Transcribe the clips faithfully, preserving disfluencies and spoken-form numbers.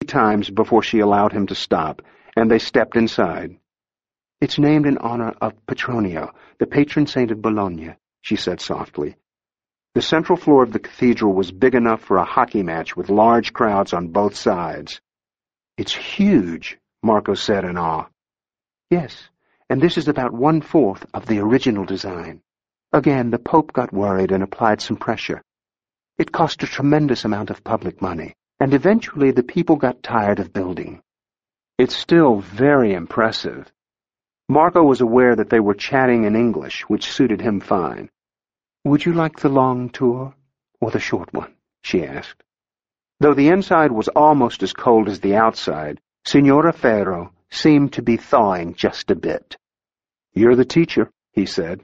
times before she allowed him to stop, and they stepped inside. "It's named in honor of Petronio, the patron saint of Bologna," she said softly. The central floor of the cathedral was big enough for a hockey match with large crowds on both sides. "It's huge," Marco said in awe. "Yes, and this is about one-fourth of the original design. Again, the Pope got worried and applied some pressure. It cost a tremendous amount of public money, and eventually the people got tired of building." "It's still very impressive." Marco was aware that they were chatting in English, which suited him fine. "Would you like the long tour, or the short one?" she asked. Though the inside was almost as cold as the outside, Signora Ferro seemed to be thawing just a bit. "You're the teacher," he said.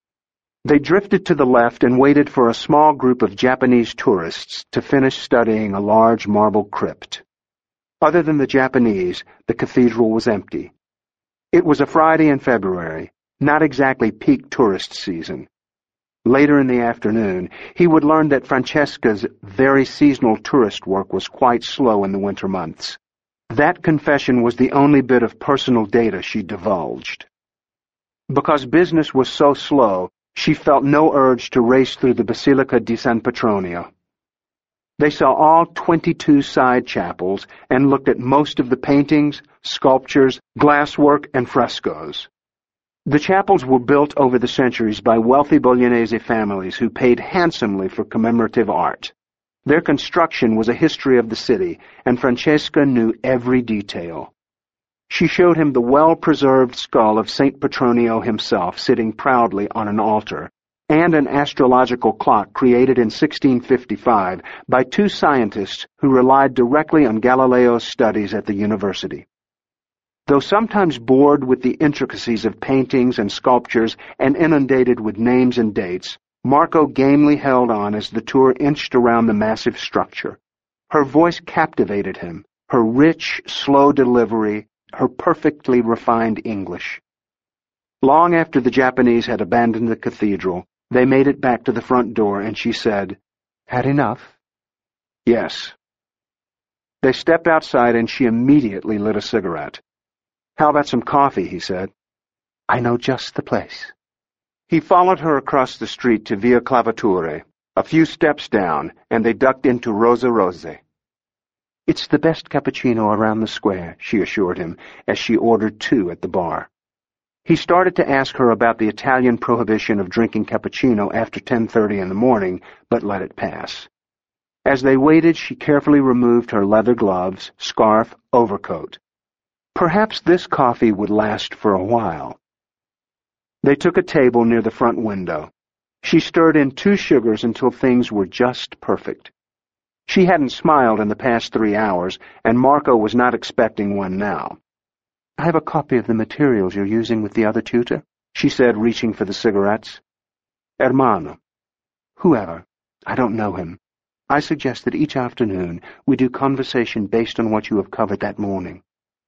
They drifted to the left and waited for a small group of Japanese tourists to finish studying a large marble crypt. Other than the Japanese, the cathedral was empty. It was a Friday in February, not exactly peak tourist season. Later in the afternoon, he would learn that Francesca's very seasonal tourist work was quite slow in the winter months. That confession was the only bit of personal data she divulged. Because business was so slow, she felt no urge to race through the Basilica di San Petronio. They saw all twenty-two side chapels and looked at most of the paintings, sculptures, glasswork, and frescoes. The chapels were built over the centuries by wealthy Bolognese families who paid handsomely for commemorative art. Their construction was a history of the city, and Francesca knew every detail. She showed him the well-preserved skull of Saint Petronio himself sitting proudly on an altar, and an astrological clock created in sixteen fifty-five by two scientists who relied directly on Galileo's studies at the university. Though sometimes bored with the intricacies of paintings and sculptures and inundated with names and dates, Marco gamely held on as the tour inched around the massive structure. Her voice captivated him, her rich, slow delivery, her perfectly refined English. Long after the Japanese had abandoned the cathedral, they made it back to the front door, and she said, "Had enough?" "Yes." They stepped outside, and she immediately lit a cigarette. "How about some coffee?" he said. "I know just the place." He followed her across the street to Via Clavature, a few steps down, and they ducked into Rosa Rose. "It's the best cappuccino around the square," she assured him, as she ordered two at the bar. He started to ask her about the Italian prohibition of drinking cappuccino after ten thirty in the morning, but let it pass. As they waited, she carefully removed her leather gloves, scarf, overcoat. Perhaps this coffee would last for a while. They took a table near the front window. She stirred in two sugars until things were just perfect. She hadn't smiled in the past three hours, and Marco was not expecting one now. "I have a copy of the materials you're using with the other tutor," she said, reaching for the cigarettes. "Hermano." "Whoever. I don't know him. I suggest that each afternoon we do conversation based on what you have covered that morning."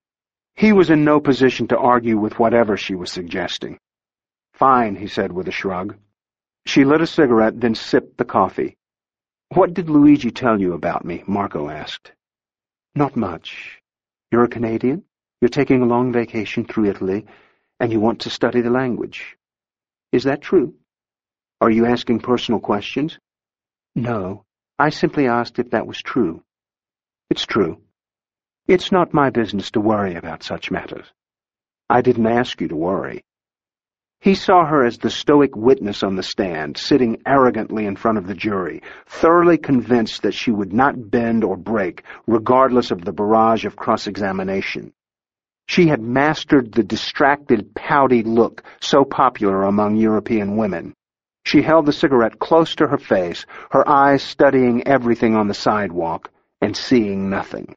He was in no position to argue with whatever she was suggesting. "Fine," he said with a shrug. She lit a cigarette, then sipped the coffee. "What did Luigi tell you about me?" Marco asked. "Not much. You're a Canadian? You're taking a long vacation through Italy, and you want to study the language. Is that true? Are you asking personal questions?" "No. I simply asked if that was true." "It's true. It's not my business to worry about such matters." "I didn't ask you to worry." He saw her as the stoic witness on the stand, sitting arrogantly in front of the jury, thoroughly convinced that she would not bend or break, regardless of the barrage of cross-examination. She had mastered the distracted, pouty look so popular among European women. She held the cigarette close to her face, her eyes studying everything on the sidewalk, and seeing nothing.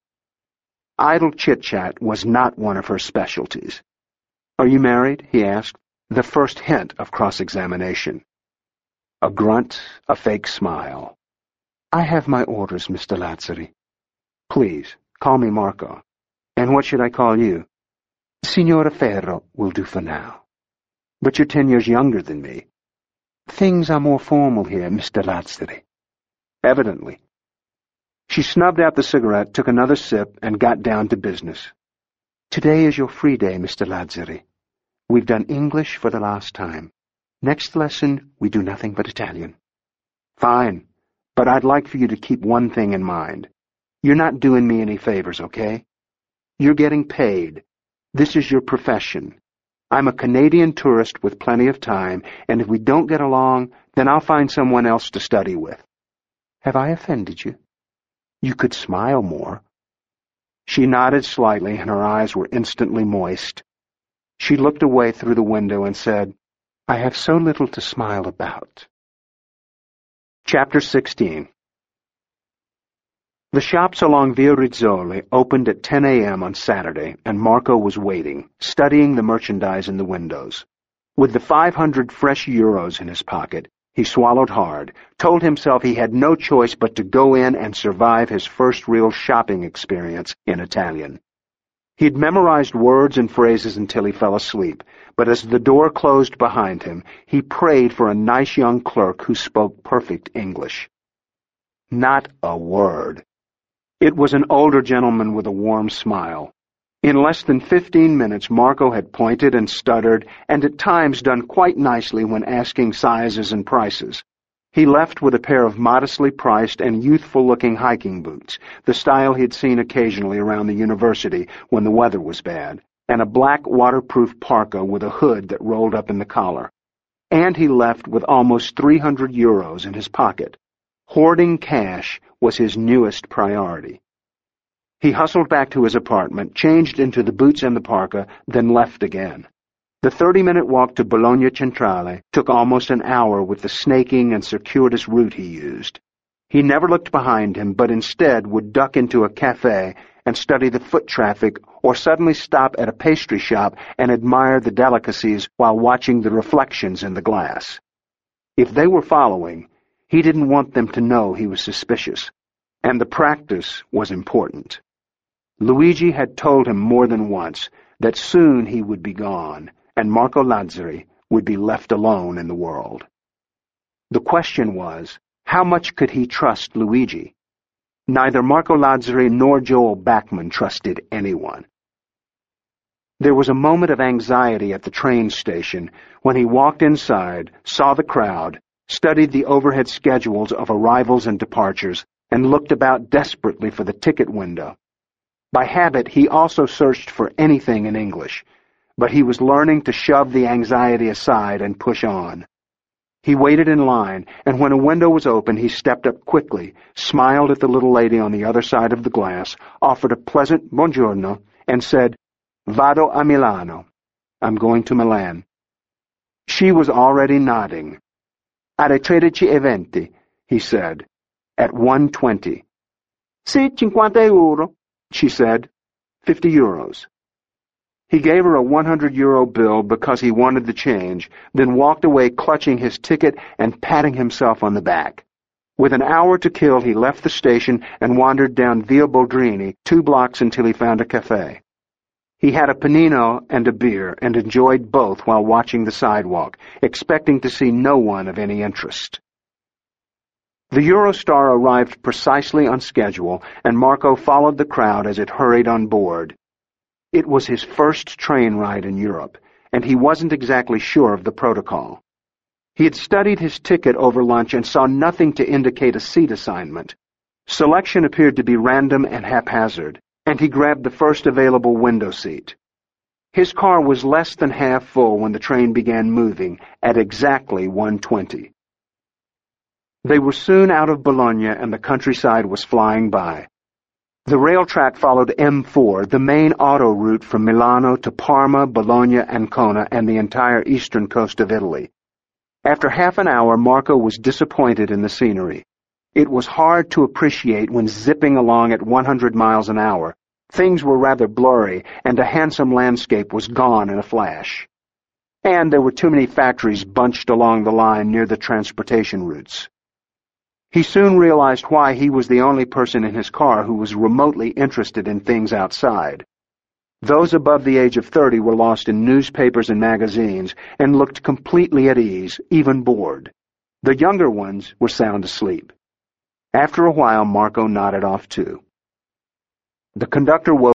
Idle chit-chat was not one of her specialties. "Are you married?" he asked, the first hint of cross-examination. A grunt, a fake smile. "I have my orders, Mister Lazzari." "Please, call me Marco. And what should I call you?" "Signora Ferro will do for now." "But you're ten years younger than me." "Things are more formal here, Mister Lazzari." "Evidently." She snubbed out the cigarette, took another sip, and got down to business. Today is your free day, Mister Lazzari. We've done English for the last time. Next lesson, we do nothing but Italian. Fine, but I'd like for you to keep one thing in mind. You're not doing me any favors, okay? You're getting paid. This is your profession. I'm a Canadian tourist with plenty of time, and if we don't get along, then I'll find someone else to study with. Have I offended you? You could smile more. She nodded slightly, and her eyes were instantly moist. She looked away through the window and said, I have so little to smile about. Chapter sixteen. The shops along Via Rizzoli opened at ten a.m. on Saturday, and Marco was waiting, studying the merchandise in the windows. With the five hundred fresh euros in his pocket, he swallowed hard, told himself he had no choice but to go in and survive his first real shopping experience in Italian. He'd memorized words and phrases until he fell asleep, but as the door closed behind him, he prayed for a nice young clerk who spoke perfect English. Not a word. It was an older gentleman with a warm smile. In less than fifteen minutes, Marco had pointed and stuttered, and at times done quite nicely when asking sizes and prices. He left with a pair of modestly priced and youthful-looking hiking boots, the style he'd seen occasionally around the university when the weather was bad, and a black waterproof parka with a hood that rolled up in the collar. And he left with almost three hundred euros in his pocket. Hoarding cash was his newest priority. He hustled back to his apartment, changed into the boots and the parka, then left again. The thirty-minute walk to Bologna Centrale took almost an hour with the snaking and circuitous route he used. He never looked behind him, but instead would duck into a cafe and study the foot traffic, or suddenly stop at a pastry shop and admire the delicacies while watching the reflections in the glass. If they were following, he didn't want them to know he was suspicious, and the practice was important. Luigi had told him more than once that soon he would be gone, and Marco Lazzari would be left alone in the world. The question was, how much could he trust Luigi? Neither Marco Lazzari nor Joel Backman trusted anyone. There was a moment of anxiety at the train station when he walked inside, saw the crowd, studied the overhead schedules of arrivals and departures, and looked about desperately for the ticket window. By habit, he also searched for anything in English, but he was learning to shove the anxiety aside and push on. He waited in line, and when a window was open, he stepped up quickly, smiled at the little lady on the other side of the glass, offered a pleasant buongiorno, and said, Vado a Milano. I'm going to Milan. She was already nodding. Alle tredici e venti, he said. At one twenty. Sì, cinquanta euro, she said. Fifty euros. He gave her a one hundred euro bill because he wanted the change, then walked away clutching his ticket and patting himself on the back. With an hour to kill, he left the station and wandered down Via Boldrini, two blocks until he found a cafe. He had a panino and a beer and enjoyed both while watching the sidewalk, expecting to see no one of any interest. The Eurostar arrived precisely on schedule, and Marco followed the crowd as it hurried on board. It was his first train ride in Europe, and he wasn't exactly sure of the protocol. He had studied his ticket over lunch and saw nothing to indicate a seat assignment. Selection appeared to be random and haphazard, and he grabbed the first available window seat. His car was less than half full when the train began moving, at exactly one twenty. They were soon out of Bologna, and the countryside was flying by. The rail track followed M four, the main auto route from Milano to Parma, Bologna, Ancona, and the entire eastern coast of Italy. After half an hour, Marco was disappointed in the scenery. It was hard to appreciate when zipping along at one hundred miles an hour. Things were rather blurry, and a handsome landscape was gone in a flash. And there were too many factories bunched along the line near the transportation routes. He soon realized why he was the only person in his car who was remotely interested in things outside. Those above the age of thirty were lost in newspapers and magazines and looked completely at ease, even bored. The younger ones were sound asleep. After a while, Marco nodded off too. The conductor woke